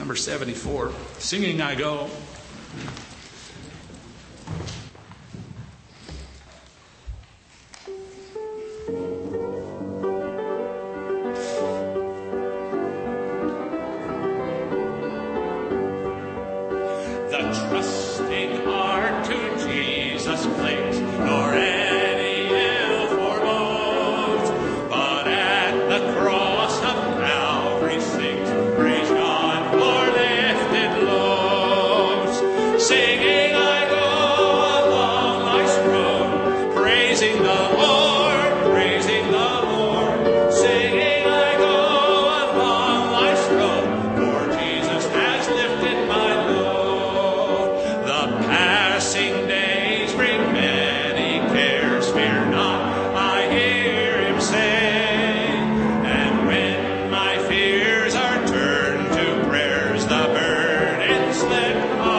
number 74. Singing I Go. The trusting heart to Jesus plays, nor any ill forebode, but at the cross of Calvary sings, praise God for lifted loads. Singing I go along life's road, praising the Lord, praising the Lord. Singing I go along life's road, for Jesus has lifted my load. The passing days bring many cares, fear not, I hear him say. And when my fears are turned to prayers, the burdens slip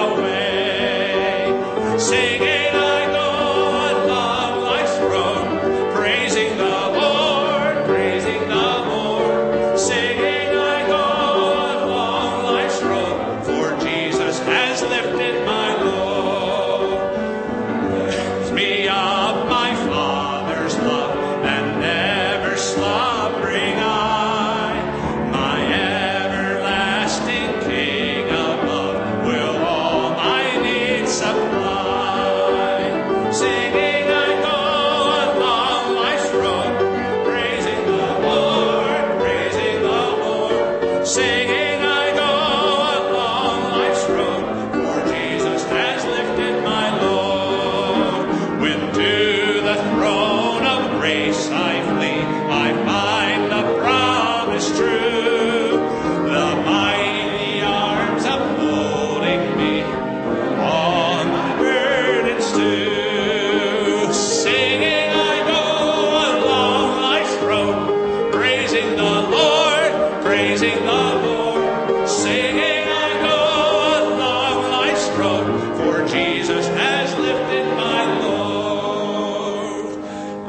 away. Singing I go along life's road, praising the Lord, praising the Lord. Singing I go along life's road, for Jesus has lifted my load. Lifts me up, my Father's love, and never slumbering eye. My everlasting King above will all my needs supply. Singing I go along life's road, praising the Lord, praising the Lord. Singing I go along life's road, for Jesus has lifted my load. When to the throne of grace I flee, I find the promise true. The mighty arms upholding me, all my burdens too. Singing I go along life's road, praising the Lord, praising the Lord. Singing I go along life's road, for Jesus has lifted my load.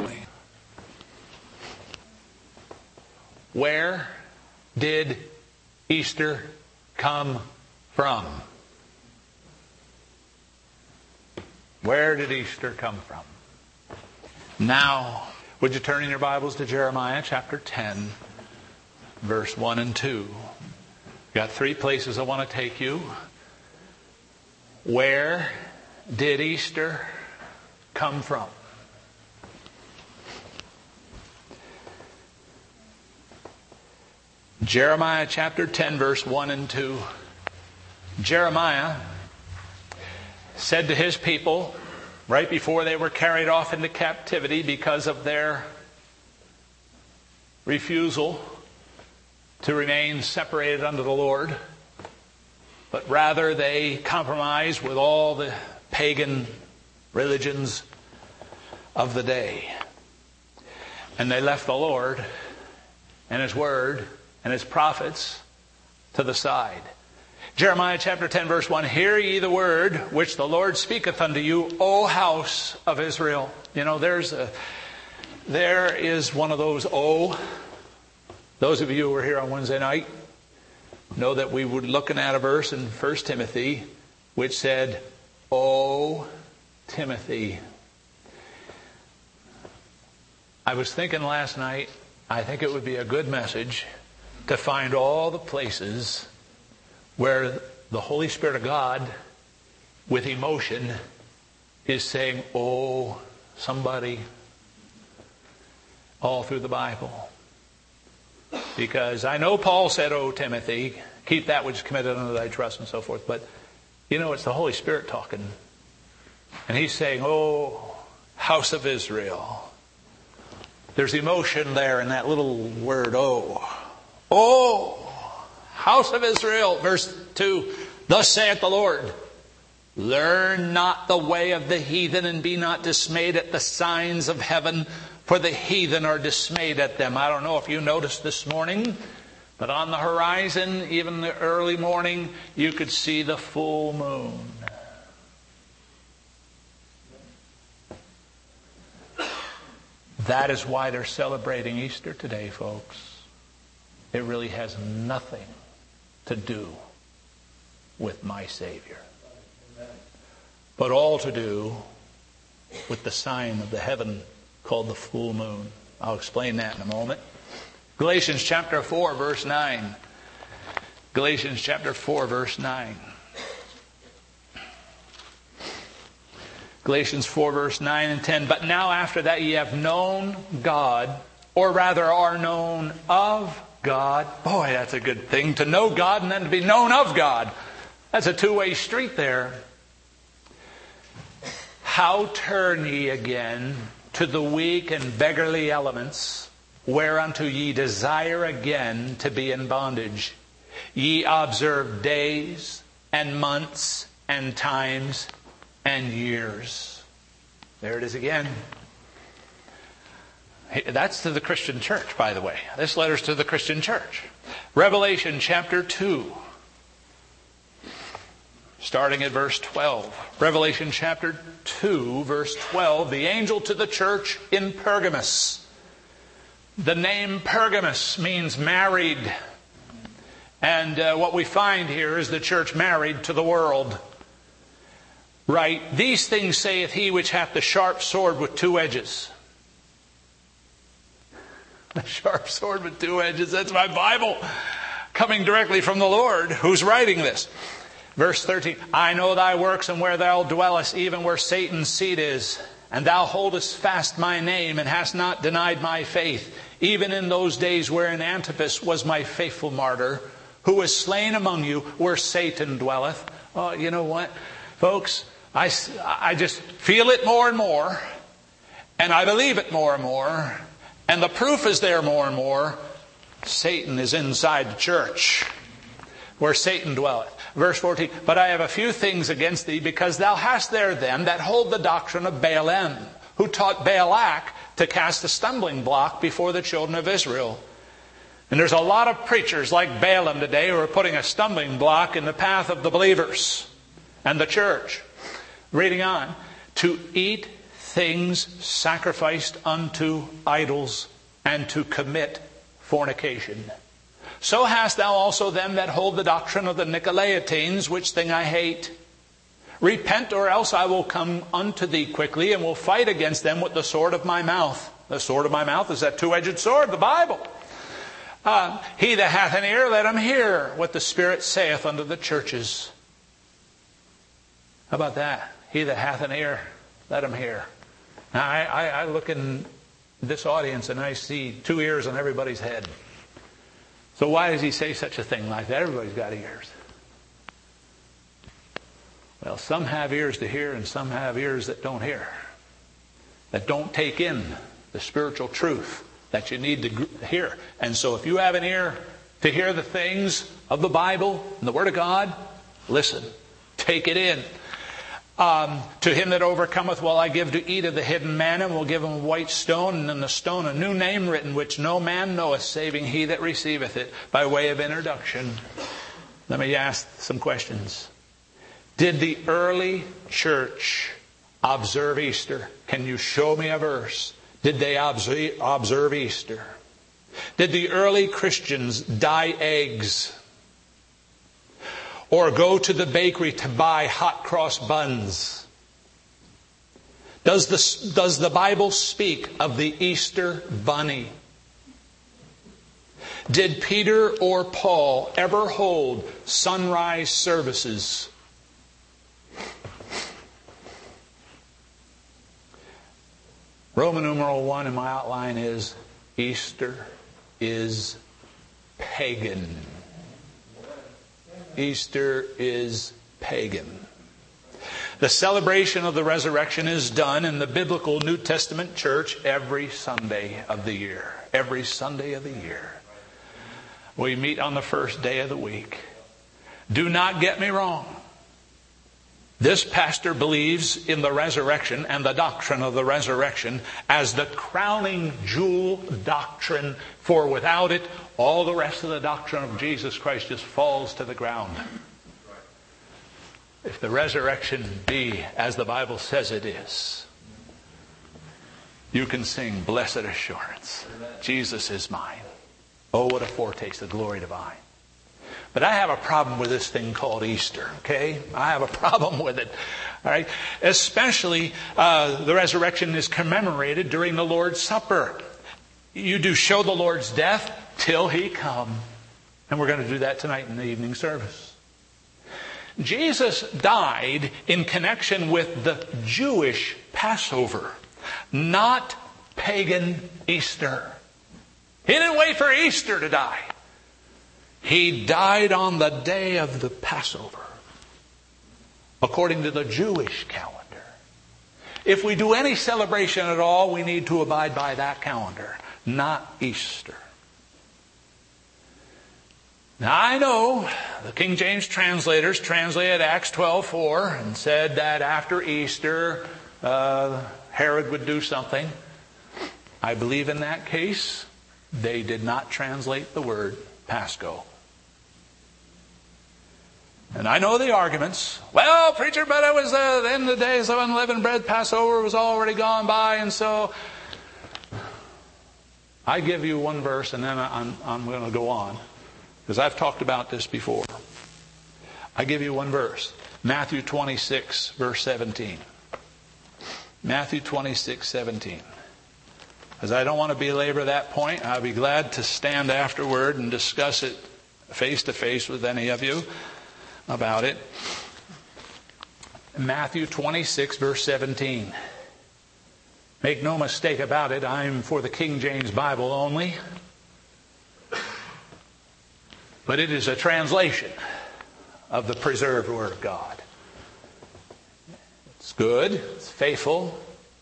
Where did Easter come from? Where did Easter come from? Now, would you turn in your Bibles to Jeremiah chapter 10, verse 1 and 2. Got three places I want to take you. Where did Easter come from? Jeremiah chapter 10, verse 1 and 2. Jeremiah said to his people, right before they were carried off into captivity because of their refusal to remain separated unto the Lord, but rather they compromised with all the pagan religions of the day. And they left the Lord and His Word and His prophets to the side. Jeremiah chapter 10, verse 1, hear ye the word which the Lord speaketh unto you, O house of Israel. You know, there is one of those O. Those of you who were here on Wednesday night know that we were looking at a verse in 1 Timothy which said, O Timothy. I was thinking last night, I think it would be a good message to find all the places where the Holy Spirit of God, with emotion, is saying, oh, somebody, all through the Bible. Because I know Paul said, oh, Timothy, keep that which is committed unto thy trust and so forth. But, you know, it's the Holy Spirit talking. And He's saying, oh, house of Israel. There's emotion there in that little word, oh. Oh, house of Israel. Verse 2, thus saith the Lord, learn not the way of the heathen, and be not dismayed at the signs of heaven, for the heathen are dismayed at them. I don't know if you noticed this morning, but on the horizon, even the early morning, you could see the full moon. That is why they're celebrating Easter today, folks. It really has nothing to do with my Savior. But all to do with the sign of the heaven called the full moon. I'll explain that in a moment. Galatians chapter 4, verse 9. Galatians chapter 4, verse 9. Galatians 4, verse 9 and 10. But now after that ye have known God, or rather are known of God. Boy, that's a good thing, to know God and then to be known of God. That's a two-way street there. How turn ye again to the weak and beggarly elements, whereunto ye desire again to be in bondage? Ye observe days and months and times and years. There it is again. That's to the Christian church, by the way. This letter's to the Christian church. Revelation chapter 2. Starting at verse 12. Revelation chapter 2, verse 12. The angel to the church in Pergamos. The name Pergamos means married. And what we find here is the church married to the world. Right? These things saith he which hath the sharp sword with two edges. The sharp sword with two edges. That's my Bible. Coming directly from the Lord who's writing this. Verse 13, I know thy works and where thou dwellest, even where Satan's seat is. And thou holdest fast my name and hast not denied my faith, even in those days wherein Antipas was my faithful martyr, who was slain among you where Satan dwelleth. Oh, you know what, folks? I just feel it more and more, and I believe it more and more, and the proof is there more and more. Satan is inside the church, where Satan dwelleth. Verse 14, but I have a few things against thee, because thou hast there them that hold the doctrine of Balaam, who taught Balak to cast a stumbling block before the children of Israel. And there's a lot of preachers like Balaam today who are putting a stumbling block in the path of the believers and the church. Reading on, to eat things sacrificed unto idols and to commit fornication. So hast thou also them that hold the doctrine of the Nicolaitans, which thing I hate. Repent, or else I will come unto thee quickly, and will fight against them with the sword of my mouth. The sword of my mouth is that two-edged sword, the Bible. He that hath an ear, let him hear what the Spirit saith unto the churches. How about that? He that hath an ear, let him hear. Now, I look in this audience and I see two ears on everybody's head. So why does he say such a thing like that? Everybody's got ears. Well, some have ears to hear and some have ears that don't hear. That don't take in the spiritual truth that you need to hear. And so if you have an ear to hear the things of the Bible and the Word of God, listen. Take it in. To him that overcometh will I give to eat of the hidden manna, and will give him a white stone, and in the stone a new name written, which no man knoweth, saving he that receiveth it. By way of introduction, let me ask some questions. Did the early church observe Easter? Can you show me a verse? Did they observe Easter? Did the early Christians dye eggs? Or go to the bakery to buy hot cross buns? Does the Bible speak of the Easter bunny? Did Peter or Paul ever hold sunrise services? Roman numeral 1 in my outline is Easter is pagan. Easter is pagan. The celebration of the resurrection is done in the biblical New Testament church every Sunday of the year. Every Sunday of the year. We meet on the first day of the week. Do not get me wrong. This pastor believes in the resurrection and the doctrine of the resurrection as the crowning jewel doctrine, for without it, all the rest of the doctrine of Jesus Christ just falls to the ground. If the resurrection be as the Bible says it is, you can sing Blessed Assurance. Jesus is mine. Oh, what a foretaste of glory divine. But I have a problem with this thing called Easter, okay? I have a problem with it, all right? Especially the resurrection is commemorated during the Lord's Supper. You do show the Lord's death till He come. And we're going to do that tonight in the evening service. Jesus died in connection with the Jewish Passover, not pagan Easter. He didn't wait for Easter to die. He died on the day of the Passover, according to the Jewish calendar. If we do any celebration at all, we need to abide by that calendar, not Easter. Now I know the King James translators translated Acts 12:4 and said that after Easter, Herod would do something. I believe in that case, they did not translate the word Pasco. And I know the arguments. Well, preacher, but it was the end of the days of unleavened bread. Passover was already gone by, and so I give you one verse, and then I'm going to go on, because I've talked about this before. I give you one verse. Matthew 26, verse 17. Matthew 26, 17. Because I don't want to belabor that point. I'll be glad to stand afterward and discuss it face to face with any of you about it. Matthew 26, verse 17. Make no mistake about it, I'm for the King James Bible only. But it is a translation of the preserved Word of God. It's good, it's faithful,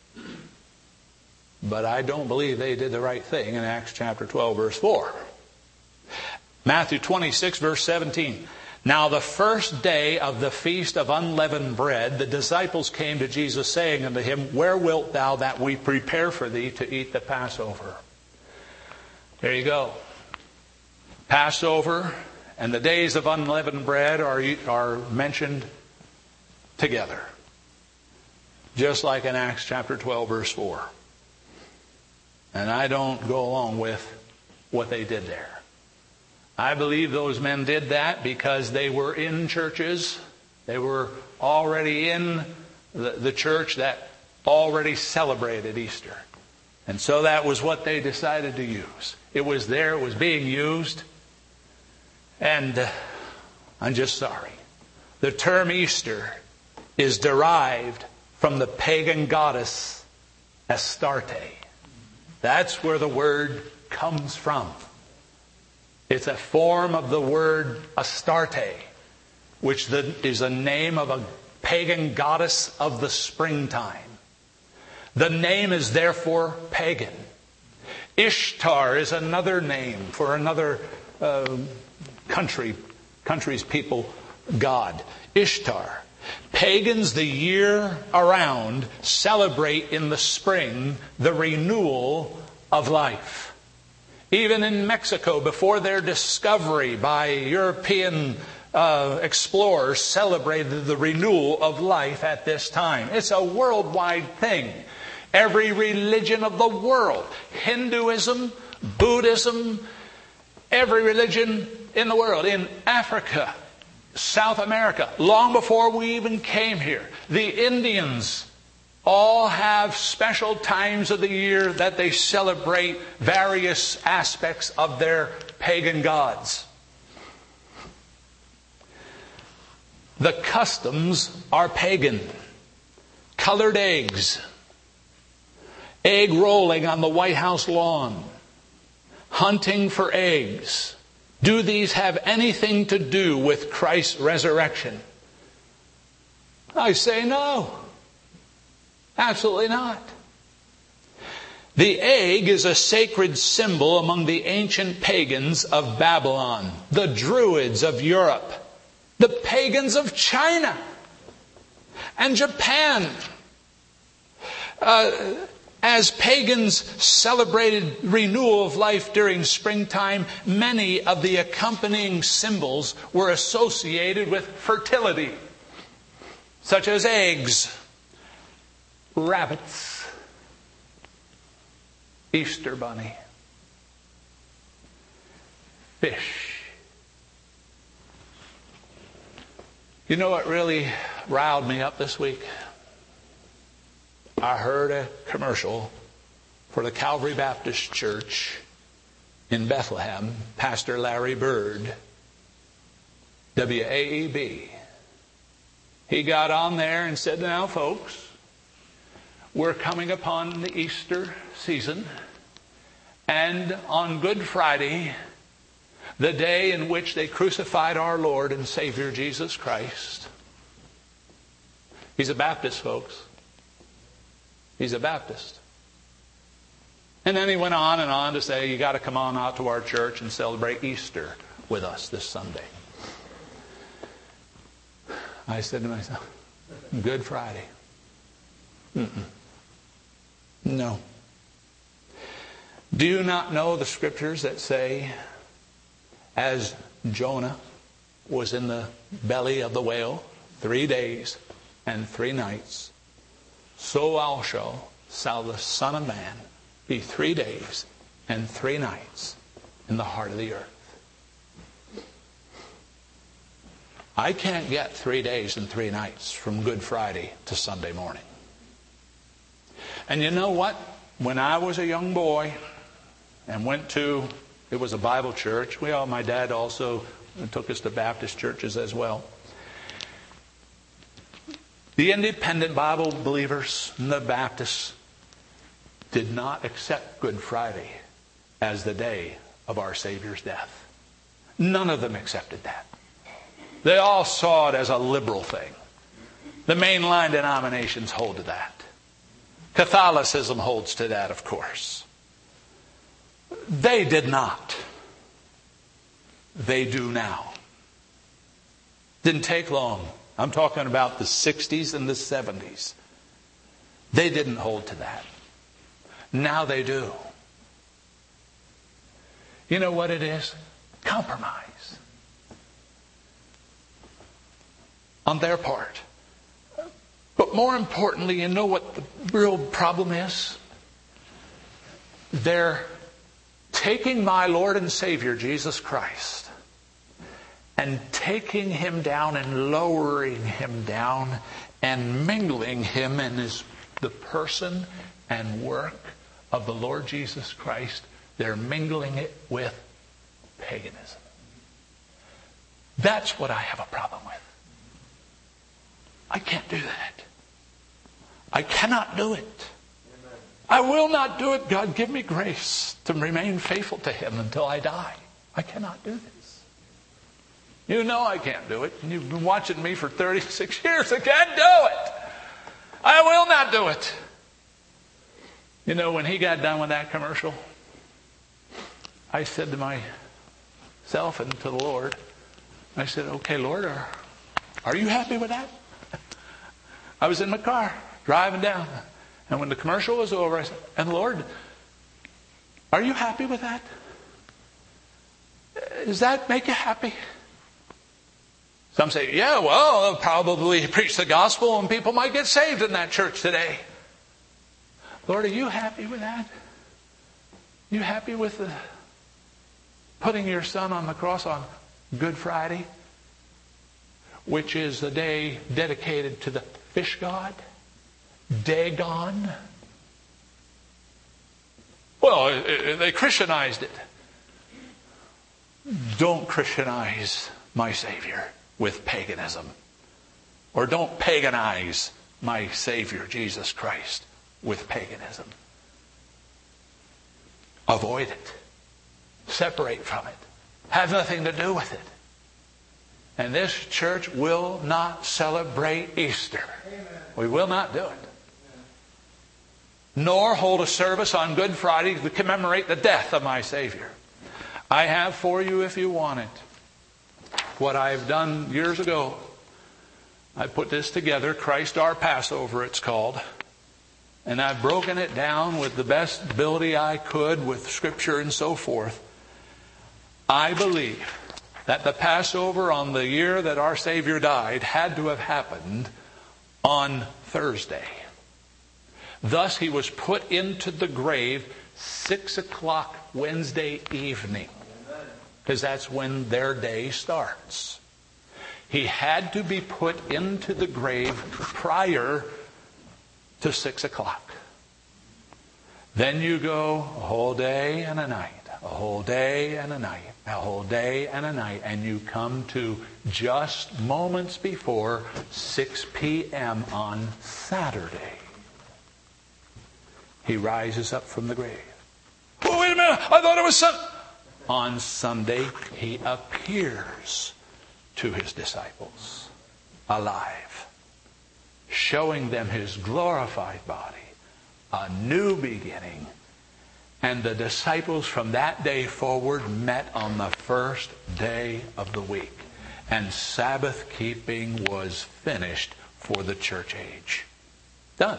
but I don't believe they did the right thing in Acts chapter 12, verse 4. Matthew 26, verse 17. Now the first day of the feast of unleavened bread, the disciples came to Jesus, saying unto Him, Where wilt Thou that we prepare for Thee to eat the Passover? There you go. Passover and the days of unleavened bread are mentioned together. Just like in Acts chapter 12, verse 4. And I don't go along with what they did there. I believe those men did that because they were in churches. They were already in the church that already celebrated Easter. And so that was what they decided to use. It was there, it was being used. And I'm just sorry. The term Easter is derived from the pagan goddess Astarte. That's where the word comes from. It's a form of the word Astarte, which is the name of a pagan goddess of the springtime. The name is therefore pagan. Ishtar is another name for another country's people god. Ishtar. Pagans the year around celebrate in the spring the renewal of life. Even in Mexico, before their discovery by European explorers, celebrated the renewal of life at this time. It's a worldwide thing. Every religion of the world, Hinduism, Buddhism, every religion in the world, in Africa, South America, long before we even came here, the Indians all have special times of the year that they celebrate various aspects of their pagan gods. The customs are pagan. Colored eggs, egg rolling on the White House lawn, hunting for eggs. Do these have anything to do with Christ's resurrection? I say no. Absolutely not. The egg is a sacred symbol among the ancient pagans of Babylon, the Druids of Europe, the pagans of China and Japan. As pagans celebrated renewal of life during springtime, many of the accompanying symbols were associated with fertility, such as eggs, rabbits, Easter bunny, fish, You know what really riled me up this week? I heard a commercial for the Calvary Baptist Church in Bethlehem, Pastor Larry Bird, WAEB. He got on there and said, now folks, we're coming upon the Easter season, and on Good Friday, the day in which they crucified our Lord and Savior Jesus Christ. He's a Baptist, folks. He's a Baptist. And then he went on and on to say, you got to come on out to our church and celebrate Easter with us this Sunday. I said to myself, Good Friday. No. Do you not know the scriptures that say, as Jonah was in the belly of the whale 3 days and 3 nights, so also shall the Son of Man be 3 days and 3 nights in the heart of the earth. I can't get 3 days and 3 nights from Good Friday to Sunday morning. And you know what? When I was a young boy and went to, it was a Bible church. My dad also took us to Baptist churches as well. The independent Bible believers and the Baptists did not accept Good Friday as the day of our Savior's death. None of them accepted that. They all saw it as a liberal thing. The mainline denominations hold to that. Catholicism holds to that, of course. They did not. They do now. Didn't take long. I'm talking about the 60s and the 70s. They didn't hold to that. Now they do. You know what it is? Compromise. On their part. But more importantly, you know what the real problem is? They're taking my Lord and Savior, Jesus Christ, and taking Him down and lowering Him down and mingling Him in the person and work of the Lord Jesus Christ. They're mingling it with paganism. That's what I have a problem with. I can't do that. I cannot do it. I will not do it. God, give me grace to remain faithful to Him until I die. I cannot do this. You know I can't do it. And you've been watching me for 36 years. I can't do it. I will not do it. You know, when he got done with that commercial, I said to myself and to the Lord, I said, okay, Lord, are you happy with that? I was in my car, driving down. And when the commercial was over, I said, and Lord, are you happy with that? Does that make you happy? Some say, yeah, well, they'll probably preach the gospel and people might get saved in that church today. Lord, are you happy with that? You happy with putting your Son on the cross on Good Friday, which is the day dedicated to the fish god, Dagon? Well, they Christianized it. Don't Christianize my Savior with paganism. Or don't paganize my Savior, Jesus Christ, with paganism. Avoid it. Separate from it. Have nothing to do with it. And this church will not celebrate Easter. Amen. We will not do it. Nor hold a service on Good Friday to commemorate the death of my Savior. I have for you, if you want it, what I've done years ago. I put this together, Christ Our Passover it's called. And I've broken it down with the best ability I could with Scripture and so forth. I believe that the Passover on the year that our Savior died had to have happened on Thursday. Thus, He was put into the grave 6 o'clock Wednesday evening, because that's when their day starts. He had to be put into the grave prior to 6 o'clock. Then you go a whole day and a night, a whole day and a night, a whole day and a night, and you come to just moments before 6 p.m. on Saturday. He rises up from the grave. Oh, wait a minute, I thought it was Sunday. On Sunday, he appears to his disciples alive, showing them his glorified body, a new beginning. And the disciples from that day forward met on the first day of the week. And Sabbath keeping was finished for the church age. Done.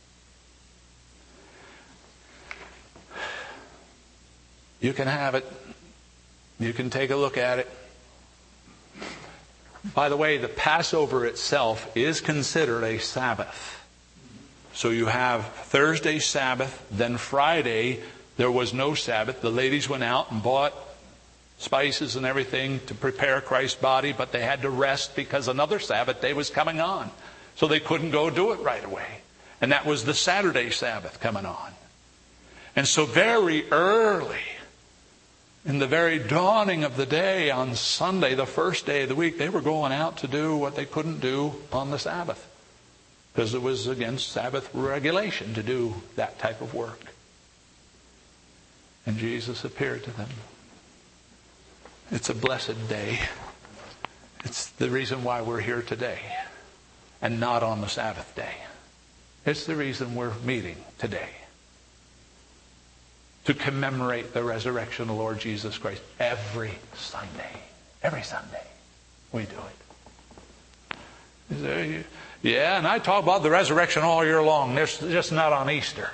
You can have it. You can take a look at it. By the way, the Passover itself is considered a Sabbath. So you have Thursday Sabbath, then Friday there was no Sabbath. The ladies went out and bought spices and everything to prepare Christ's body, but they had to rest because another Sabbath day was coming on. So they couldn't go do it right away. And that was the Saturday Sabbath coming on. And so very early, in the very dawning of the day on Sunday, the first day of the week, they were going out to do what they couldn't do on the Sabbath, because it was against Sabbath regulation to do that type of work. And Jesus appeared to them. It's a blessed day. It's the reason why we're here today and not on the Sabbath day. It's the reason we're meeting today, to commemorate the resurrection of the Lord Jesus Christ every Sunday. Every Sunday we do it. Yeah, and I talk about the resurrection all year long. It's just not on Easter.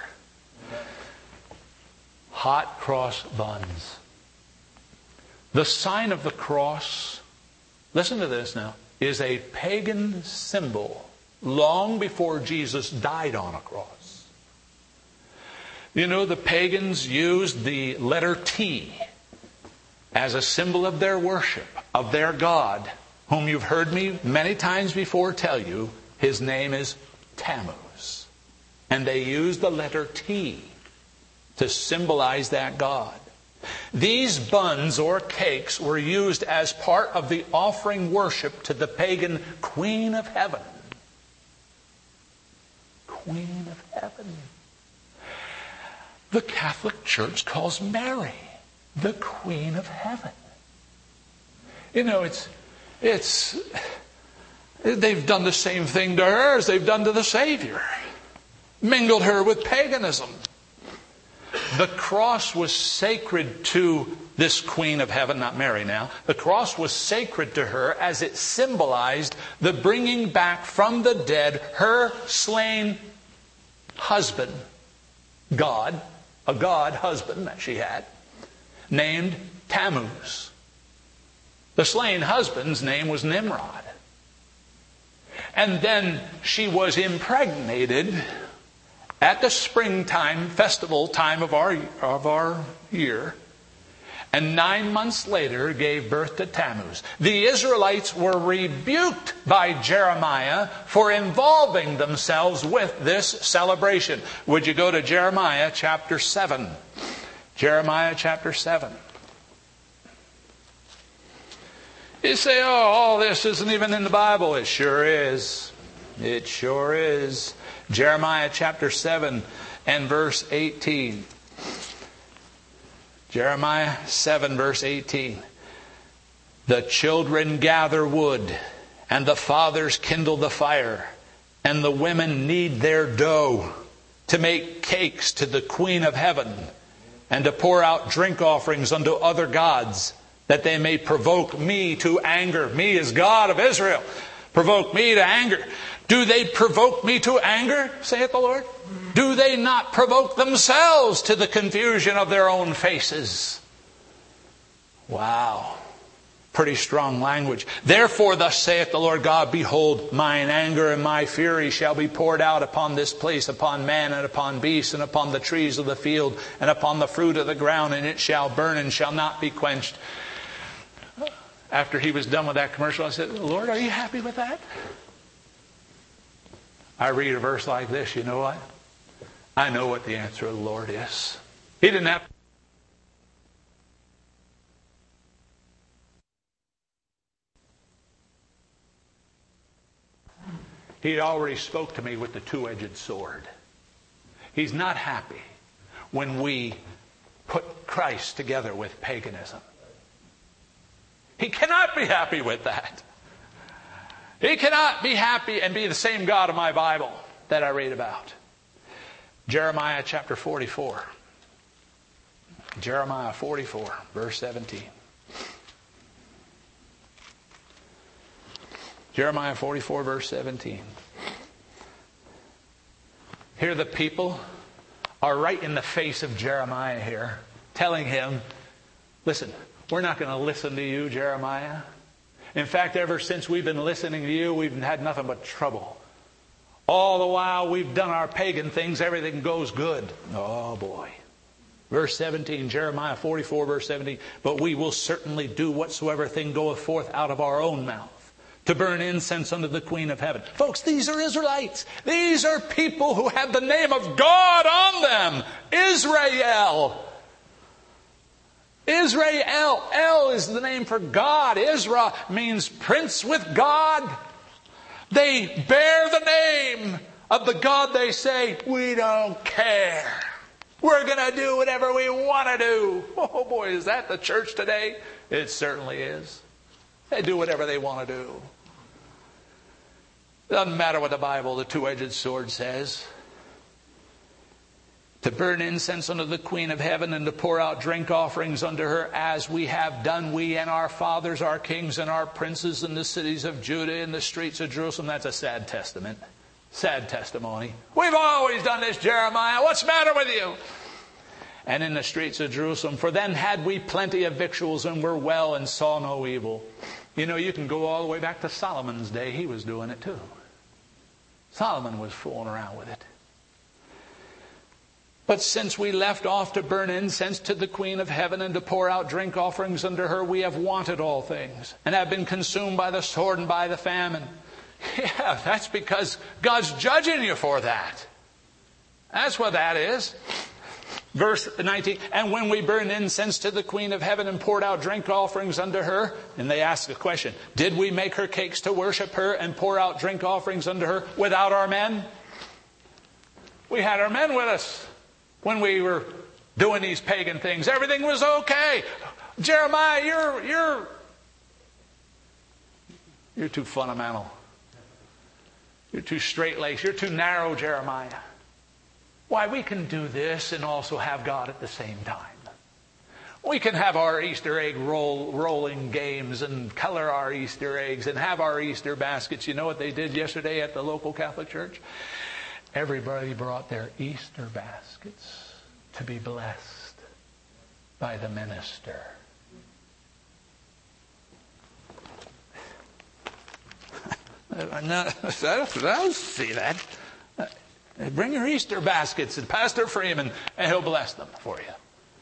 Hot cross buns. The sign of the cross, listen to this now, is a pagan symbol long before Jesus died on a cross. You know, the pagans used the letter T as a symbol of their worship, of their God, whom you've heard me many times before tell you, his name is Tammuz. And they used the letter T to symbolize that God. These buns or cakes were used as part of the offering worship to the pagan Queen of Heaven. Queen of Heaven. The Catholic Church calls Mary the Queen of Heaven. You know, they've done the same thing to her as they've done to the Savior. Mingled her with paganism. The cross was sacred to this Queen of Heaven, not Mary now. The cross was sacred to her as it symbolized the bringing back from the dead her slain husband, God, a God husband that she had, named Tammuz. The slain husband's name was Nimrod. And then she was impregnated at the springtime festival time of our year, and 9 months later gave birth to Tammuz. The Israelites were rebuked by Jeremiah for involving themselves with this celebration. Would you go to Jeremiah chapter 7? Jeremiah chapter 7. You say, oh, all this isn't even in the Bible. It sure is. It sure is. Jeremiah chapter 7 and verse 18. Jeremiah 7 verse 18. The children gather wood, and the fathers kindle the fire, and the women knead their dough to make cakes to the Queen of Heaven, and to pour out drink offerings unto other gods, that they may provoke me to anger. Me as God of Israel. Provoke me to anger. Do they provoke me to anger, saith the Lord? Do they not provoke themselves to the confusion of their own faces? Wow. Pretty strong language. Therefore, thus saith the Lord God, behold, mine anger and my fury shall be poured out upon this place, upon man and upon beast, and upon the trees of the field, and upon the fruit of the ground, and it shall burn and shall not be quenched. after he was done with that commercial, I said, Lord, are you happy with that? I read a verse like this, you know what? I know what the answer of the Lord is. He didn't have to. He had already spoke to me with the two-edged sword. He's not happy when we put Christ together with paganism. He cannot be happy with that. He cannot be happy and be the same God of my Bible that I read about. Jeremiah chapter 44. Jeremiah 44, verse 17. Jeremiah 44, verse 17. Here the people are right in the face of Jeremiah here, telling him, listen, we're not going to listen to you, Jeremiah. In fact, ever since we've been listening to you, we've had nothing but trouble. All the while we've done our pagan things, everything goes good. Oh boy. Verse 17, Jeremiah 44, verse 17. But we will certainly do whatsoever thing goeth forth out of our own mouth, to burn incense unto the Queen of Heaven. Folks, these are Israelites. These are people who have the name of God on them. Israel. Israel. El is the name for God. Isra means prince with God. They bear the name of the God they say, we don't care. We're going to do whatever we want to do. Oh boy, is that the church today? It certainly is. They do whatever they want to do. Doesn't matter what the Bible, the two-edged sword says. To burn incense unto the Queen of Heaven and to pour out drink offerings unto her, as we have done, we and our fathers, our kings and our princes in the cities of Judah, in the streets of Jerusalem. That's a sad testament. Sad testimony. We've always done this, Jeremiah. What's the matter with you? And in the streets of Jerusalem, for then had we plenty of victuals and were well and saw no evil. You know, you can go all the way back to Solomon's day. He was doing it too. Solomon was fooling around with it. But since we left off to burn incense to the Queen of Heaven and to pour out drink offerings unto her, we have wanted all things and have been consumed by the sword and by the famine. Yeah, that's because God's judging you for that. That's what that is. Verse 19, and when we burned incense to the Queen of Heaven and poured out drink offerings unto her, and they ask the question, did we make her cakes to worship her and pour out drink offerings unto her without our men? We had our men with us when we were doing these pagan things. Everything was okay. Jeremiah, you're too fundamental. You're too straight-laced. You're too narrow, Jeremiah. Why, we can do this and also have God at the same time. We can have our Easter egg rolling games and color our Easter eggs and have our Easter baskets. You know what they did yesterday at the local Catholic church? Everybody brought their Easter baskets to be blessed by the minister. I don't see that. Bring your Easter baskets and Pastor Freeman, and he'll bless them for you.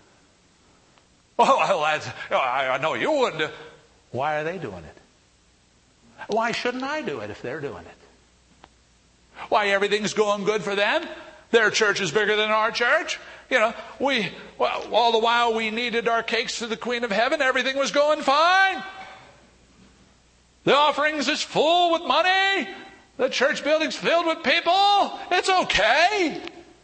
Oh, I know you wouldn't. Why are they doing it? Why shouldn't I do it if they're doing it? Why, everything's going good for them. Their church is bigger than our church. You know, all the while we needed our cakes to the Queen of Heaven, everything was going fine. The offerings is full with money. The church building's filled with people. It's okay.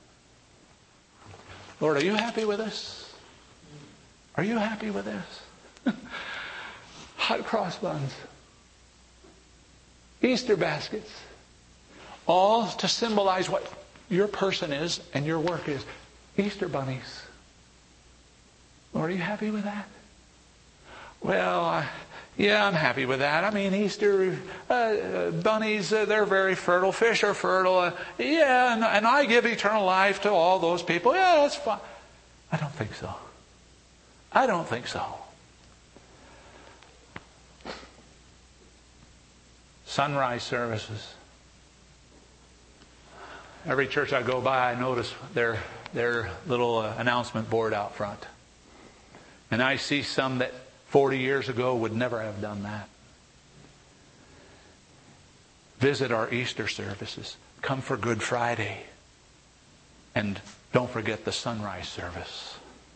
Lord, are you happy with this? Are you happy with this? Hot cross buns. Easter baskets. All to symbolize what your person is and your work is. Easter bunnies. Lord, are you happy with that? Well, yeah, I'm happy with that. I mean, Easter bunnies, they're very fertile. Fish are fertile. Yeah, and I give eternal life to all those people. Yeah, that's fine. I don't think so. I don't think so. Sunrise services. Every church I go by, I notice their little announcement board out front. And I see some that 40 years ago would never have done that. Visit our Easter services. Come for Good Friday. And don't forget the sunrise service.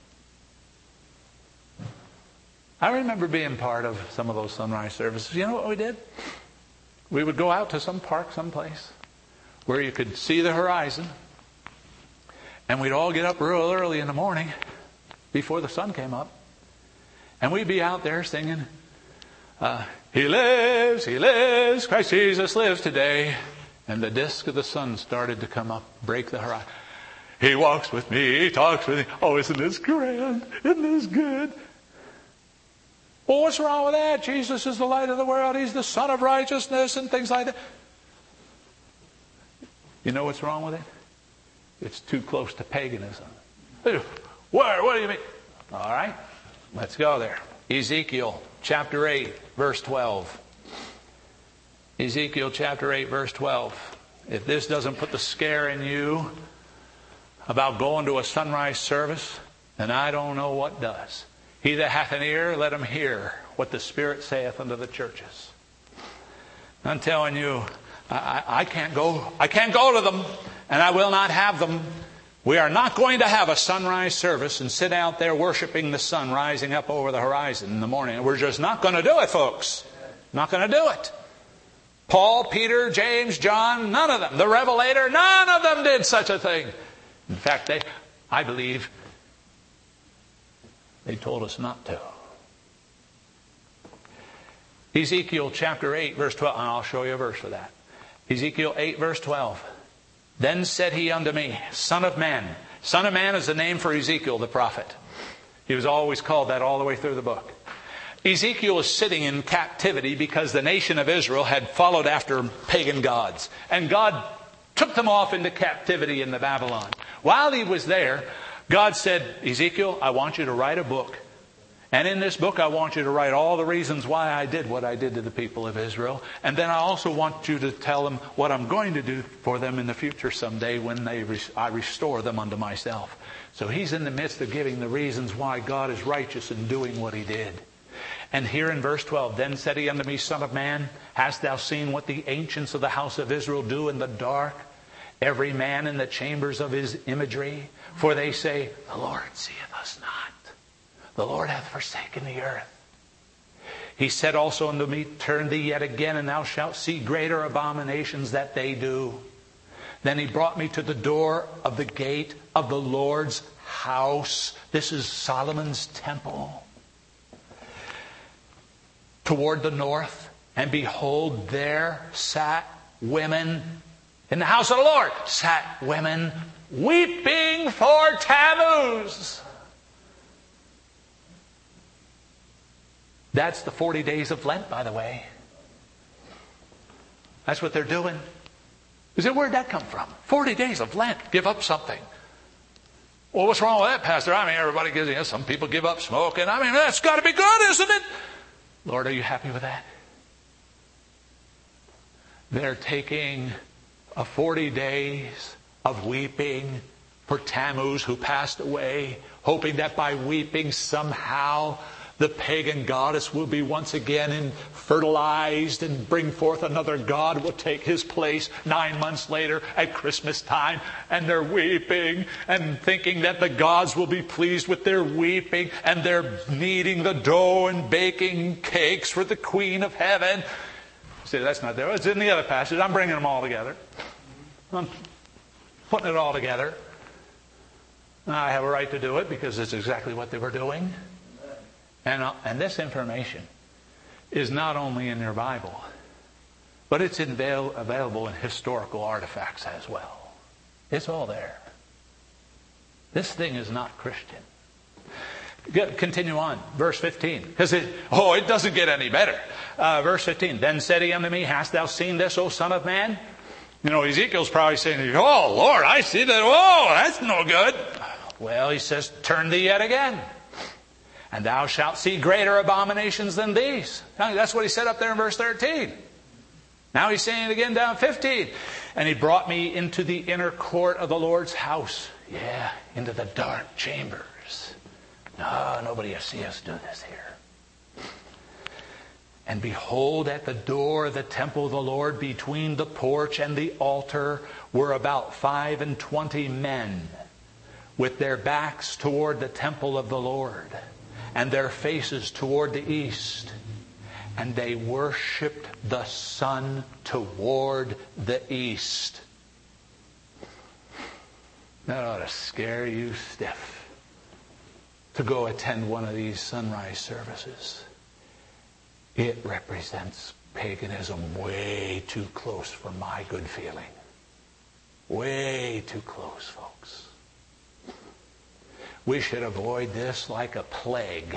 I remember being part of some of those sunrise services. You know what we did? We would go out to some park someplace where you could see the horizon. And we'd all get up real early in the morning before the sun came up. And we'd be out there singing, He lives, Christ Jesus lives today. And the disk of the sun started to come up, break the horizon. He walks with me, He talks with me. Oh, isn't this grand? Isn't this good? Well, what's wrong with that? Jesus is the light of the world. He's the Son of righteousness and things like that. You know what's wrong with it? It's too close to paganism. What do you mean? All right, let's go there. Ezekiel chapter 8, verse 12. Ezekiel chapter 8, verse 12. If this doesn't put the scare in you about going to a sunrise service, then I don't know what does. He that hath an ear, let him hear what the Spirit saith unto the churches. I'm telling you, I can't go to them, and I will not have them. We are not going to have a sunrise service and sit out there worshiping the sun rising up over the horizon in the morning. We're just not going to do it, folks. Not going to do it. Paul, Peter, James, John, none of them. The Revelator, none of them did such a thing. In fact, I believe they told us not to. Ezekiel chapter 8, verse 12. And I'll show you a verse for that. Ezekiel 8, verse 12. Then said he unto me, Son of man. Son of man is the name for Ezekiel the prophet. He was always called that all the way through the book. Ezekiel was sitting in captivity because the nation of Israel had followed after pagan gods. And God took them off into captivity in the Babylon. While he was there, God said, Ezekiel, I want you to write a book. And in this book, I want you to write all the reasons why I did what I did to the people of Israel. And then I also want you to tell them what I'm going to do for them in the future someday when I restore them unto myself. So he's in the midst of giving the reasons why God is righteous in doing what he did. And here in verse 12, Then said he unto me, Son of man, hast thou seen what the ancients of the house of Israel do in the dark? Every man in the chambers of his imagery. For they say, The Lord seeth us not. The Lord hath forsaken the earth. He said also unto me, Turn thee yet again, and thou shalt see greater abominations that they do. Then he brought me to the door of the gate of the Lord's house. This is Solomon's temple. Toward the north. And behold, there sat women. In the house of the Lord sat women weeping for Tammuz. That's the 40 days of Lent, by the way. That's what they're doing. You say, where'd that come from? 40 days of Lent. Give up something. Well, what's wrong with that, Pastor? I mean, everybody gives, some people give up smoking. I mean, that's got to be good, isn't it? Lord, are you happy with that? They're taking a 40 days of weeping for Tammuz who passed away, hoping that by weeping somehow the pagan goddess will be once again fertilized and bring forth another god will take his place 9 months later at Christmas time. And they're weeping and thinking that the gods will be pleased with their weeping. And they're kneading the dough and baking cakes for the Queen of Heaven. See, that's not there. It's in the other passage. I'm bringing them all together. I'm putting it all together. I have a right to do it because it's exactly what they were doing. And this information is not only in your Bible, but it's available in historical artifacts as well. It's all there. This thing is not Christian. Continue on, verse 15. Because it doesn't get any better. Verse 15. Then said he unto me, Hast thou seen this, O son of man? You know, Ezekiel's probably saying, Oh, Lord, I see that. Oh, that's no good. Well, he says, Turn thee yet again. And thou shalt see greater abominations than these. That's what he said up there in verse 13. Now he's saying it again down 15. And he brought me into the inner court of the Lord's house. Yeah, into the dark chambers. No, nobody will see us do this here. And behold, at the door of the temple of the Lord, between the porch and the altar, were about 25 men, with their backs toward the temple of the Lord, and their faces toward the east. And they worshipped the sun toward the east. That ought to scare you stiff to go attend one of these sunrise services. It represents paganism way too close for my good feeling. Way too close, folks. We should avoid this like a plague.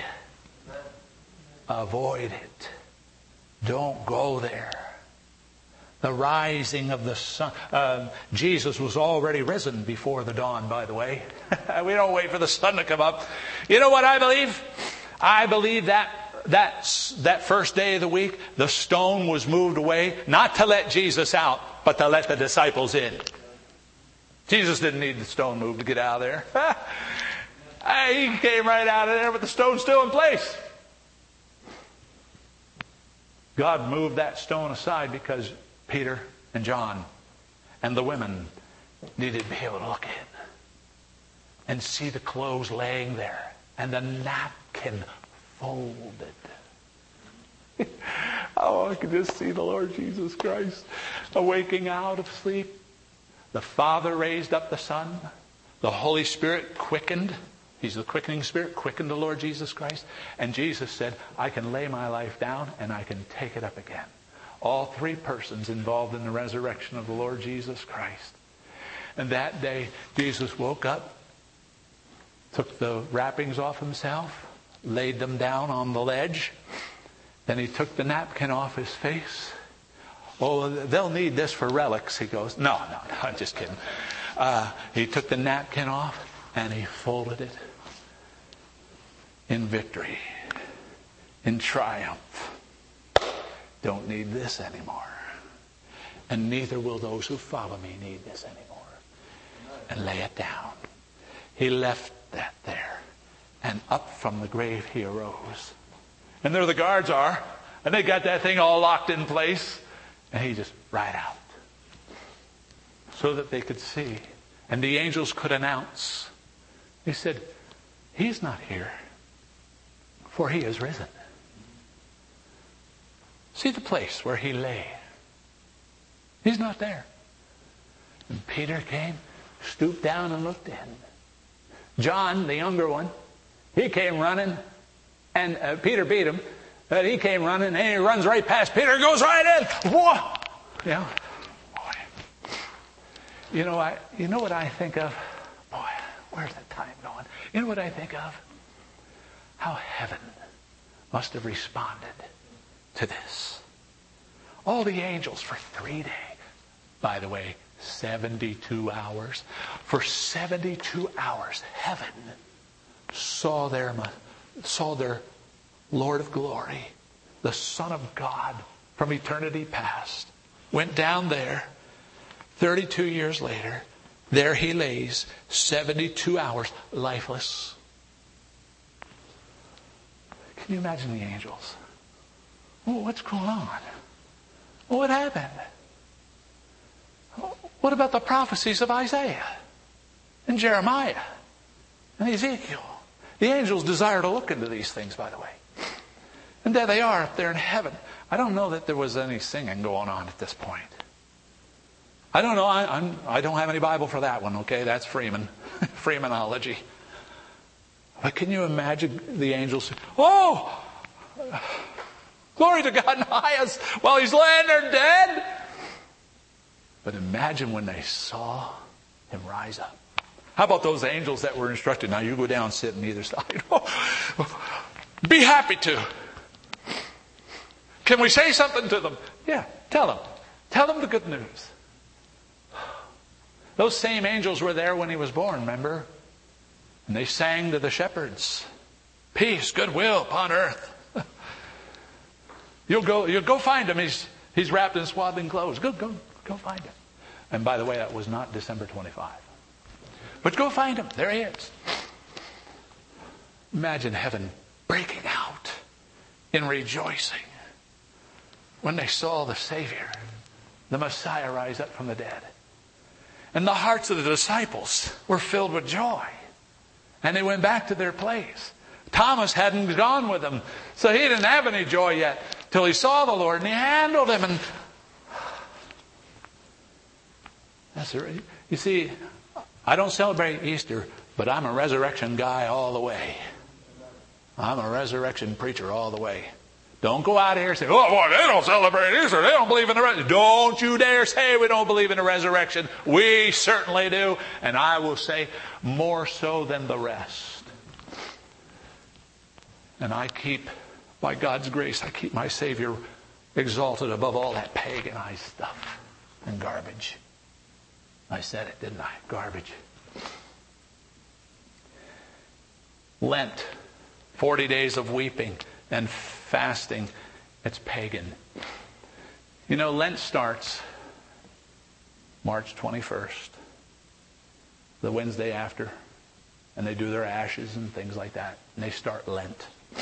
Avoid it. Don't go there. The rising of the sun. Jesus was already risen before the dawn, by the way. We don't wait for the sun to come up. You know what I believe? I believe that first day of the week, the stone was moved away, not to let Jesus out, but to let the disciples in. Jesus didn't need the stone moved to get out of there. He came right out of there with the stone still in place. God moved that stone aside because Peter and John and the women needed to be able to look in and see the clothes laying there and the napkin folded. Oh, I could just see the Lord Jesus Christ awaking out of sleep. The Father raised up the Son. The Holy Spirit quickened. He's the quickening Spirit, quickened the Lord Jesus Christ. And Jesus said, I can lay my life down and I can take it up again. All three persons involved in the resurrection of the Lord Jesus Christ. And that day, Jesus woke up, took the wrappings off himself, laid them down on the ledge. Then he took the napkin off his face. Oh, they'll need this for relics, he goes. No, I'm just kidding. He took the napkin off and he folded it in victory, in triumph. Don't need this anymore. And neither will those who follow me need this anymore. And lay it down. He left that there. And up from the grave he arose. And there the guards are. And they got that thing all locked in place. And he just right out. So that they could see. And the angels could announce. He said, he's not here. For he is risen. See the place where he lay. He's not there. And Peter came, stooped down and looked in. John, the younger one, he came running. And Peter beat him. But he came running and he runs right past Peter and goes right in. Whoa! Yeah. Boy. You know what I think of? Boy, where's the time going? You know what I think of? How heaven must have responded to this. All the angels for 3 days. By the way, 72 hours. For 72 hours, heaven saw their Lord of glory, the Son of God from eternity past, went down there. 32 years later, there he lays, 72 hours, lifeless. Can you imagine the angels? Oh, what's going on? Well, what happened? What about the prophecies of Isaiah and Jeremiah and Ezekiel? The angels desire to look into these things, by the way. And there they are up there in heaven. I don't know that there was any singing going on at this point. I don't know. I don't have any Bible for that one, okay? That's Freeman. Freemanology. But can you imagine the angels? Oh! Glory to God in the highest while he's laying there dead. But imagine when they saw him rise up. How about those angels that were instructed? Now you go down and sit on either side. Be happy to. Can we say something to them? Yeah, tell them. Tell them the good news. Those same angels were there when he was born, remember? And they sang to the shepherds. Peace, goodwill upon earth. You'll go find him. He's wrapped in swaddling clothes. Go find him. And by the way, that was not December 25. But go find him. There he is. Imagine heaven breaking out in rejoicing. when they saw the Savior, the Messiah, rise up from the dead. And the hearts of the disciples were filled with joy. And they went back to their place. Thomas hadn't gone with them, so he didn't have any joy yet till he saw the Lord and he handled him. And that's it. You see, I don't celebrate Easter, but I'm a resurrection guy all the way. I'm a resurrection preacher all the way. Don't go out here and say, oh, boy, they don't celebrate Easter. They don't believe in the resurrection. Don't you dare say we don't believe in the resurrection. We certainly do. And I will say more so than the rest. And I keep, by God's grace, I keep my Savior exalted above all that paganized stuff and garbage. I said it, didn't I? Garbage. Lent, 40 days of weeping and fasting. It's pagan. You know, Lent starts March 21st, the Wednesday after, and they do their ashes and things like that, and they start Lent.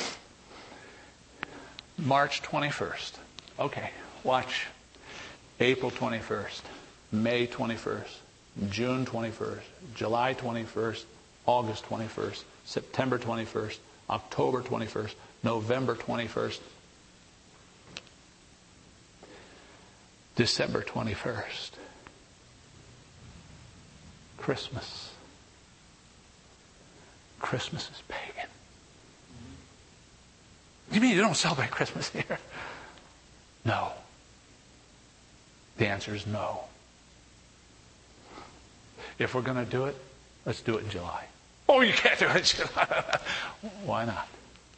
March 21st. Okay, watch. April 21st, May 21st, June 21st, July 21st, August 21st, September 21st, October 21st, November 21st, December 21st. Christmas. Christmas is pagan. You mean you don't celebrate Christmas here? No. The answer is no. If we're going to do it, let's do it in July. Oh, you can't do it in July. Why not?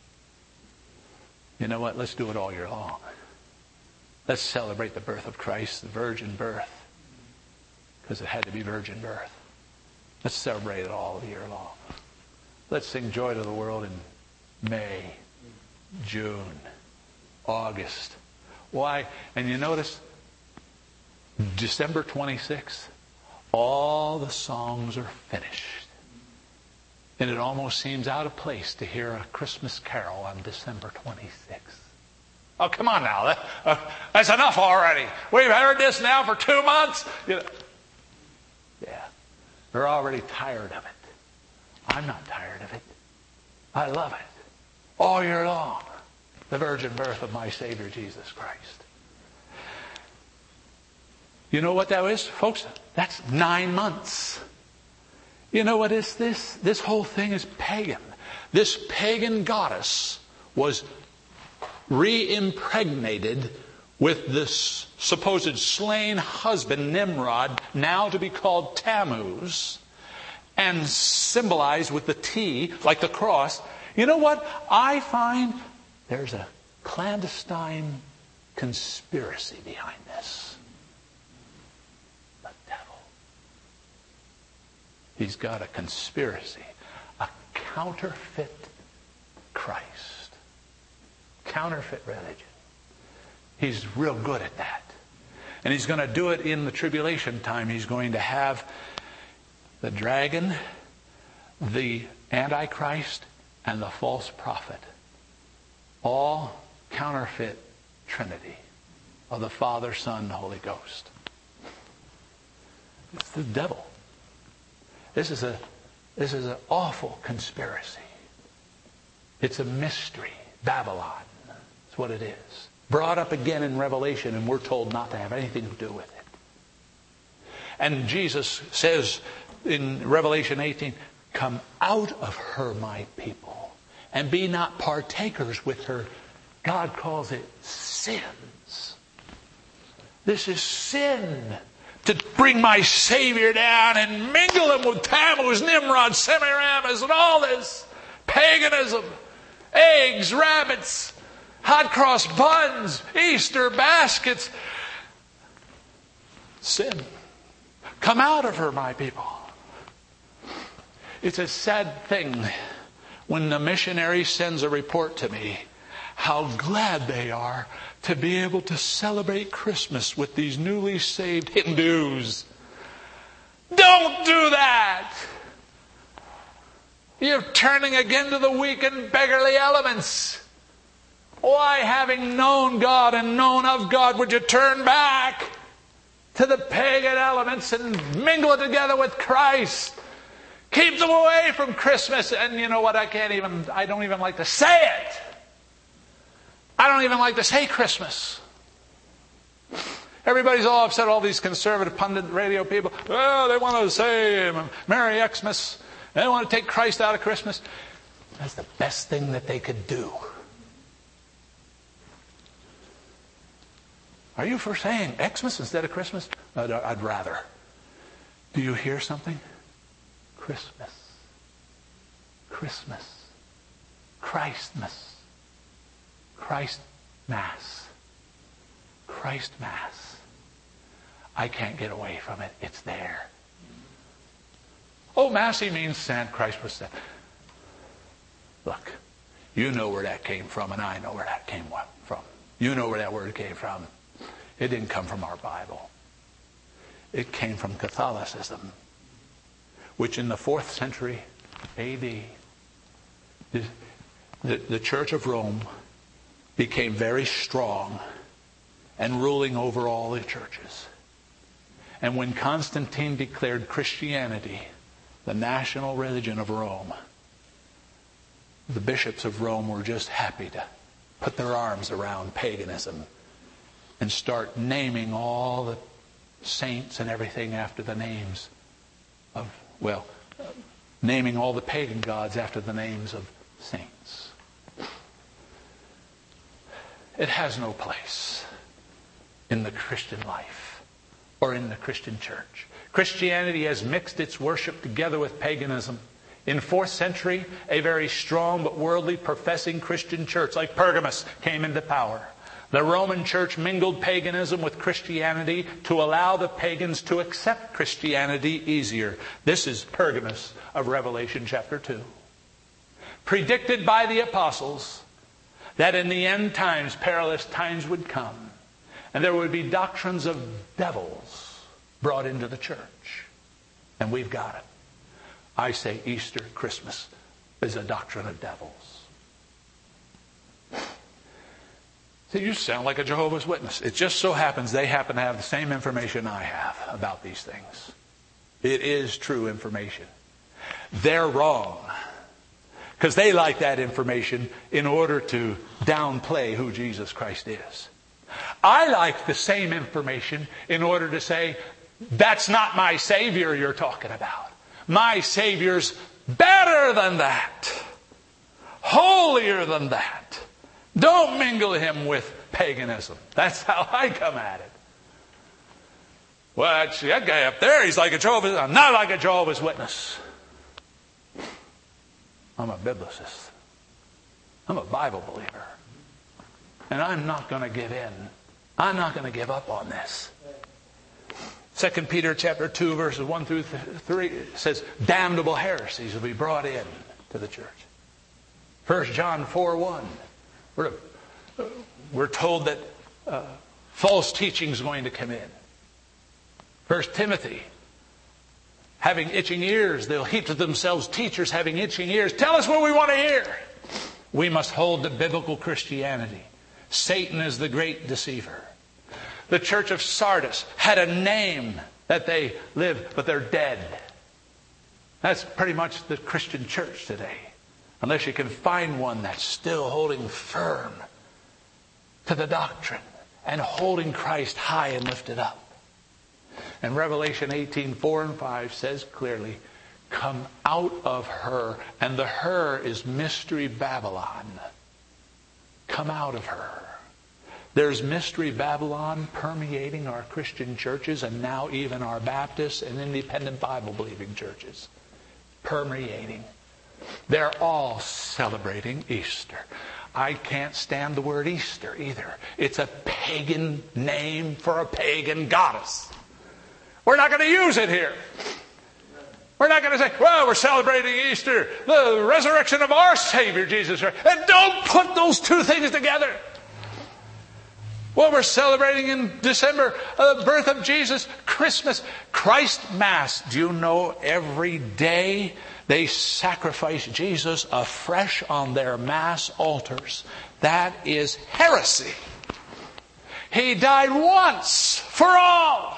You know what? Let's do it all year long. Let's celebrate the birth of Christ, the virgin birth, because it had to be virgin birth. Let's celebrate it all year long. Let's sing Joy to the World in May, June, August. Why? And you notice, December 26th, all the songs are finished. And it almost seems out of place to hear a Christmas carol on December 26th. Oh, come on now. That's enough already. We've heard this now for 2 months. Yeah. They're already tired of it. I'm not tired of it. I love it. All year long. The virgin birth of my Savior, Jesus Christ. You know what that is, folks? That's 9 months. You know what is this? This whole thing is pagan. This pagan goddess was re-impregnated with this supposed slain husband, Nimrod, now to be called Tammuz, and symbolized with the T, like the cross. You know what? I find there's a clandestine conspiracy behind this. The devil. He's got a conspiracy, a counterfeit Christ, counterfeit religion. He's real good at that. And he's going to do it in the tribulation time. He's going to have the dragon, the Antichrist, and the false prophet. All counterfeit Trinity of the Father, Son, and Holy Ghost. It's the devil. This is an awful conspiracy. It's a mystery. Babylon. That's what it is. Brought up again in Revelation, and we're told not to have anything to do with it. And Jesus says in Revelation 18, "Come out of her, my people, and be not partakers with her." God calls it sins. This is sin. To bring my Savior down and mingle him with Tammuz, Nimrod, Semiramis, and all this paganism. Eggs, rabbits, hot cross buns, Easter baskets. Sin. Come out of her, my people. It's a sad thing when the missionary sends a report to me how glad they are to be able to celebrate Christmas with these newly saved Hindus. Don't do that! You're turning again to the weak and beggarly elements. Why, having known God and known of God, would you turn back to the pagan elements and mingle it together with Christ? Keep them away from Christmas. And you know what? I don't even like to say it. I don't even like to say Christmas. Everybody's all upset, all these conservative pundit radio people. Well, they want to say Merry Xmas. They want to take Christ out of Christmas. That's the best thing that they could do. Are you for saying Xmas instead of Christmas? I'd rather. Do you hear something? Christmas. Christmas. Christmas. Christ Mass. Christ Mass. I can't get away from it. It's there. Oh, Massey means sent. Christ was sent. Look, you know where that came from, and I know where that came from. You know where that word came from. It didn't come from our Bible. It came from Catholicism, which in the 4th century A.D., the Church of Rome became very strong and ruling over all the churches. And when Constantine declared Christianity the national religion of Rome, the bishops of Rome were just happy to put their arms around paganism and start naming all the saints and everything after the names of, naming all the pagan gods after the names of saints. It has no place in the Christian life or in the Christian church. Christianity has mixed its worship together with paganism. In 4th century, a very strong but worldly professing Christian church like Pergamus came into power. The Roman Church mingled paganism with Christianity to allow the pagans to accept Christianity easier. This is Pergamus of Revelation chapter 2. Predicted by the apostles that in the end times, perilous times would come, and there would be doctrines of devils brought into the church. And we've got it. I say Easter, Christmas is a doctrine of devils. See, you sound like a Jehovah's Witness. It just so happens they happen to have the same information I have about these things. It is true information. They're wrong, because they like that information in order to downplay who Jesus Christ is. I like the same information in order to say, that's not my Savior you're talking about. My Savior's better than that. Holier than that. Don't mingle him with paganism. That's how I come at it. Well, actually, that guy up there, he's like a Jehovah's Witness. I'm not like a Jehovah's Witness. I'm a biblicist. I'm a Bible believer. And I'm not going to give in. I'm not going to give up on this. 2 Peter chapter 2, verses 1 through 3 says, damnable heresies will be brought in to the church. 1 John 4:1. We're told that false teaching is going to come in. 1 Timothy, having itching ears, they'll heap to themselves teachers having itching ears. Tell us what we want to hear. We must hold to biblical Christianity. Satan is the great deceiver. The church of Sardis had a name that they live, but they're dead. That's pretty much the Christian church today. Unless you can find one that's still holding firm to the doctrine and holding Christ high and lifted up. And Revelation 18:4 and 5 says clearly, come out of her. And the her is Mystery Babylon. Come out of her. There's Mystery Babylon permeating our Christian churches and now even our Baptist and independent Bible-believing churches. Permeating. They're all celebrating Easter. I can't stand the word Easter either. It's a pagan name for a pagan goddess. We're not going to use it here. We're not going to say, well, we're celebrating Easter, the resurrection of our Savior, Jesus Christ. And don't put those two things together. Well, we're celebrating in December the birth of Jesus, Christmas, Christ Mass. Do you know every day they sacrifice Jesus afresh on their Mass altars? That is heresy. He died once for all.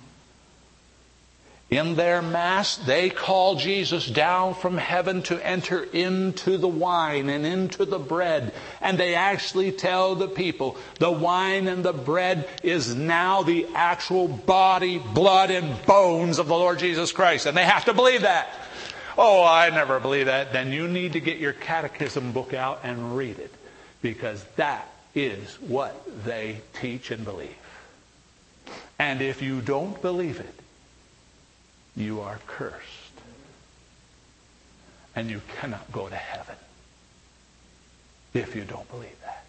In their Mass, they call Jesus down from heaven to enter into the wine and into the bread. And they actually tell the people, the wine and the bread is now the actual body, blood, and bones of the Lord Jesus Christ. And they have to believe that. Oh, I never believe that. Then you need to get your catechism book out and read it. Because that is what they teach and believe. And if you don't believe it, you are cursed. And you cannot go to heaven if you don't believe that.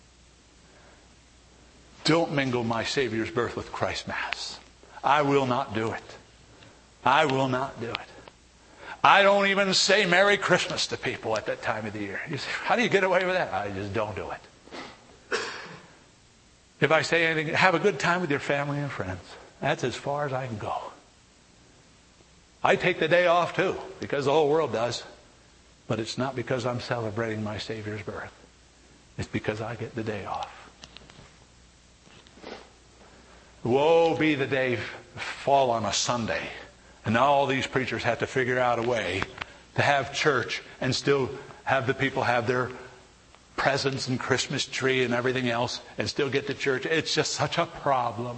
Don't mingle my Savior's birth with Christ's Mass. I will not do it. I will not do it. I don't even say Merry Christmas to people at that time of the year. You say, how do you get away with that? I just don't do it. If I say anything, have a good time with your family and friends. That's as far as I can go. I take the day off too, because the whole world does. But it's not because I'm celebrating my Savior's birth. It's because I get the day off. Woe be the day fall on a Sunday. And now all these preachers have to figure out a way to have church and still have the people have their presents and Christmas tree and everything else and still get to church. It's just such a problem.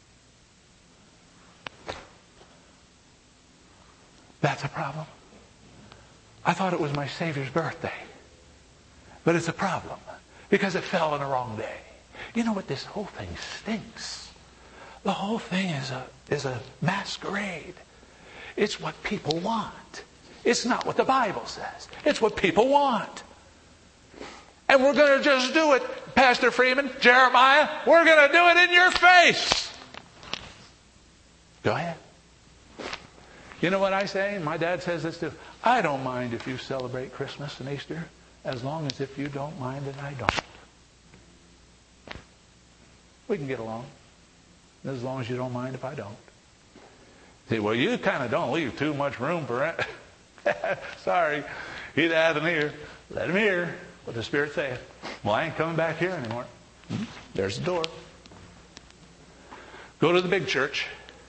That's a problem. I thought it was my Savior's birthday. But it's a problem because it fell on the wrong day. You know what? This whole thing stinks. The whole thing is a masquerade. It's what people want. It's not what the Bible says. It's what people want. And we're going to just do it, Pastor Freeman, Jeremiah. We're going to do it in your face. Go ahead. You know what I say? My dad says this too. I don't mind if you celebrate Christmas and Easter, as long as if you don't mind that I don't. We can get along, as long as you don't mind if I don't. Say, well, you kind of don't leave too much room for it. Sorry, he that hath an ear, let him hear what the Spirit saith. Well, I ain't coming back here anymore. There's the door. Go to the big church.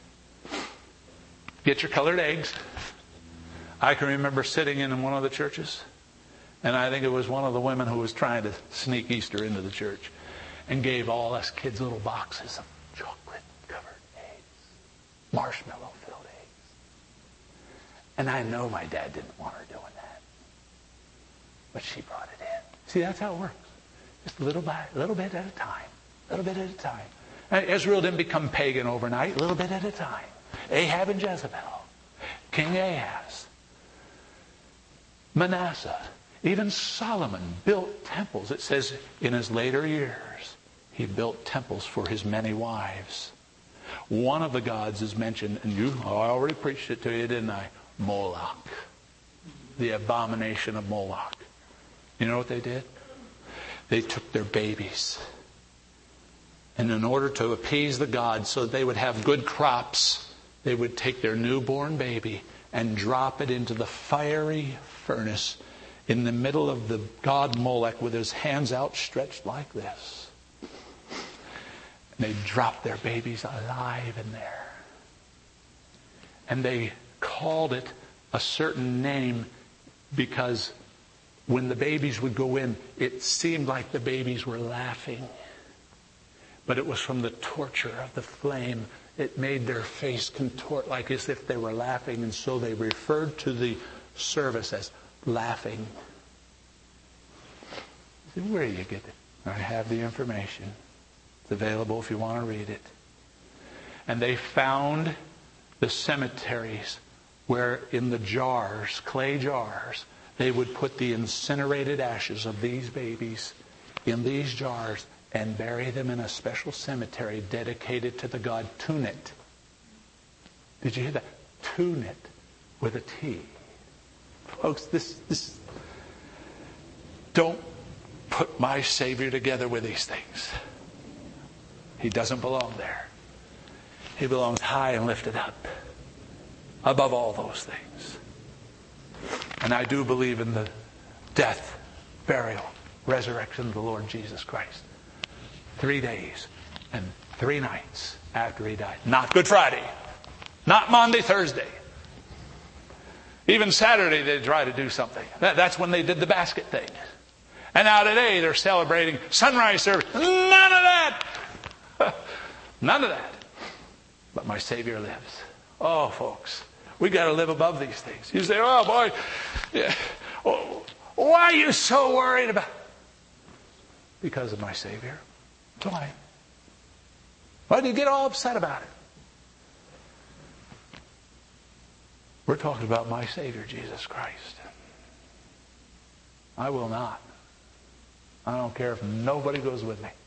Get your colored eggs. I can remember sitting in one of the churches, and I think it was one of the women who was trying to sneak Easter into the church and gave all us kids little boxes of chocolate-covered eggs, marshmallow-filled eggs. And I know my dad didn't want her doing that, but she brought it in. See, that's how it works. Just a little bit at a time. A little bit at a time. And Israel didn't become pagan overnight. A little bit at a time. Ahab and Jezebel, King Ahaz, Manasseh, even Solomon built temples. It says in his later years, he built temples for his many wives. One of the gods is mentioned, and I already preached it to you, didn't I? Moloch. The abomination of Moloch. You know what they did? They took their babies. And in order to appease the gods so that they would have good crops, they would take their newborn baby and drop it into the fiery furnace in the middle of the god Molech with his hands outstretched like this. And they dropped their babies alive in there. And they called it a certain name because when the babies would go in, it seemed like the babies were laughing. But it was from the torture of the flame. It made their face contort like as if they were laughing, and so they referred to the service as laughing. Where do you get it? I have the information. It's available if you want to read it. And they found the cemeteries where in the jars, clay jars, they would put the incinerated ashes of these babies in these jars and bury them in a special cemetery dedicated to the god Tunit. Did you hear that? Tunit with a T. Folks, this don't put my Savior together with these things. He doesn't belong there. He belongs high and lifted up above all those things. And I do believe in the death, burial, resurrection of the Lord Jesus Christ. 3 days and 3 nights after he died. Not Good Friday. Not Monday, Thursday. Even Saturday they try to do something. That's when they did the basket thing. And now today they're celebrating sunrise service. None of that. None of that. But my Savior lives. Oh, folks, we got to live above these things. You say, oh, boy, yeah. Oh, why are you so worried about? Because of my Savior. That's why. Why do you get all upset about it? We're talking about my Savior, Jesus Christ. I will not. I don't care if nobody goes with me.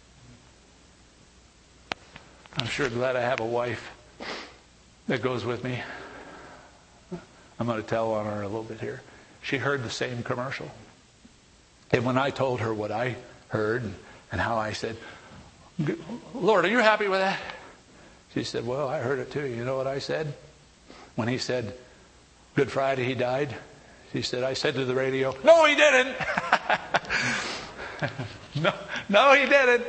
I'm sure glad I have a wife that goes with me. I'm going to tell on her a little bit here. She heard the same commercial. And when I told her what I heard and how I said, Lord, are you happy with that? She said, well, I heard it too. You know what I said? When he said, Good Friday, he died. She said, I said to the radio, no, he didn't. No, he didn't.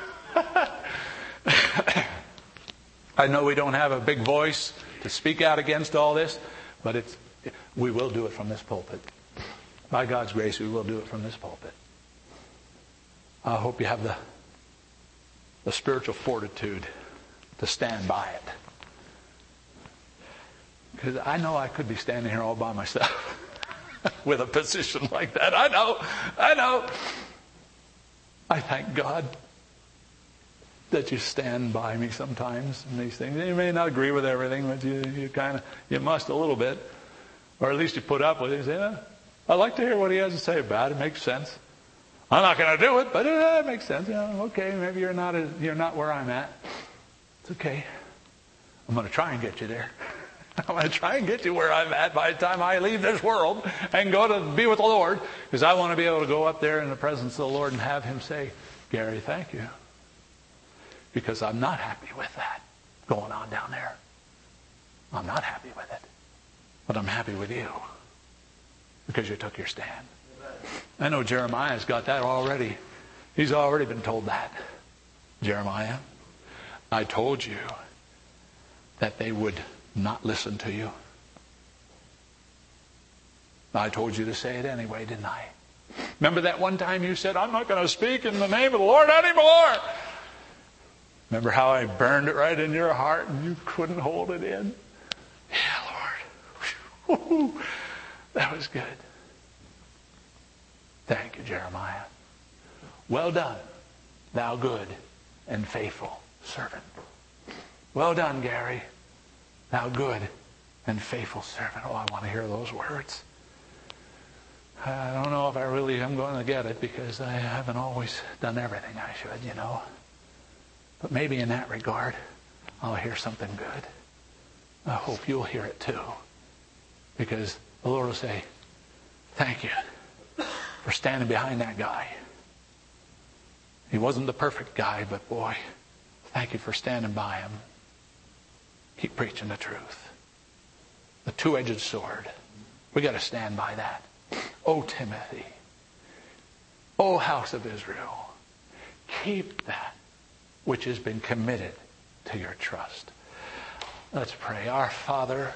I know we don't have a big voice to speak out against all this, but we will do it from this pulpit. By God's grace, we will do it from this pulpit. I hope you have the spiritual fortitude to stand by it. Because I know I could be standing here all by myself with a position like that. I know. I thank God that you stand by me sometimes in these things. You may not agree with everything, but you must a little bit. Or at least you put up with it. You say, I like to hear what he has to say about it. It makes sense. I'm not going to do it, but it makes sense. Okay, maybe you're not where I'm at. It's okay. I'm going to try and get you there. I'm going to try and get you where I'm at by the time I leave this world and go to be with the Lord. Because I want to be able to go up there in the presence of the Lord and have him say, Gary, thank you. Because I'm not happy with that going on down there. I'm not happy with it. But I'm happy with you. Because you took your stand. I know Jeremiah's got that already. He's already been told that. Jeremiah, I told you that they would not listen to you. I told you to say it anyway, didn't I? Remember that one time you said, I'm not going to speak in the name of the Lord anymore. Remember how I burned it right in your heart and you couldn't hold it in? Yeah, Lord. Woo-hoo. That was good. Thank you, Jeremiah. Well done, thou good and faithful servant. Well done, Gary, thou good and faithful servant. Oh, I want to hear those words. I don't know if I really am going to get it because I haven't always done everything I should, you know. But maybe in that regard, I'll hear something good. I hope you'll hear it too. Because the Lord will say, thank you for standing behind that guy. He wasn't the perfect guy, but boy, thank you for standing by him. Keep preaching the truth. The two-edged sword. We got to stand by that. Oh, Timothy. Oh, house of Israel. Keep that which has been committed to your trust. Let's pray. Our Father,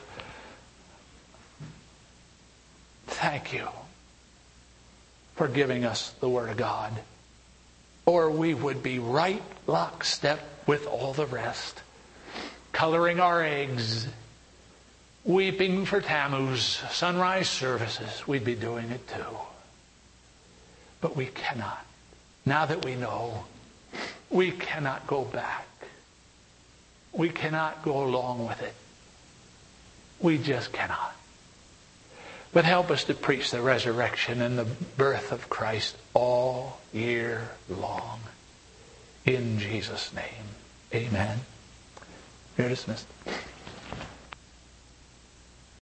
thank you for giving us the Word of God. Or we would be right lockstep with all the rest, coloring our eggs, weeping for Tammuz, sunrise services. We'd be doing it too. But we cannot. Now that we know, we cannot go back. We cannot go along with it. We just cannot. But help us to preach the resurrection and the birth of Christ all year long. In Jesus' name, amen. You're dismissed.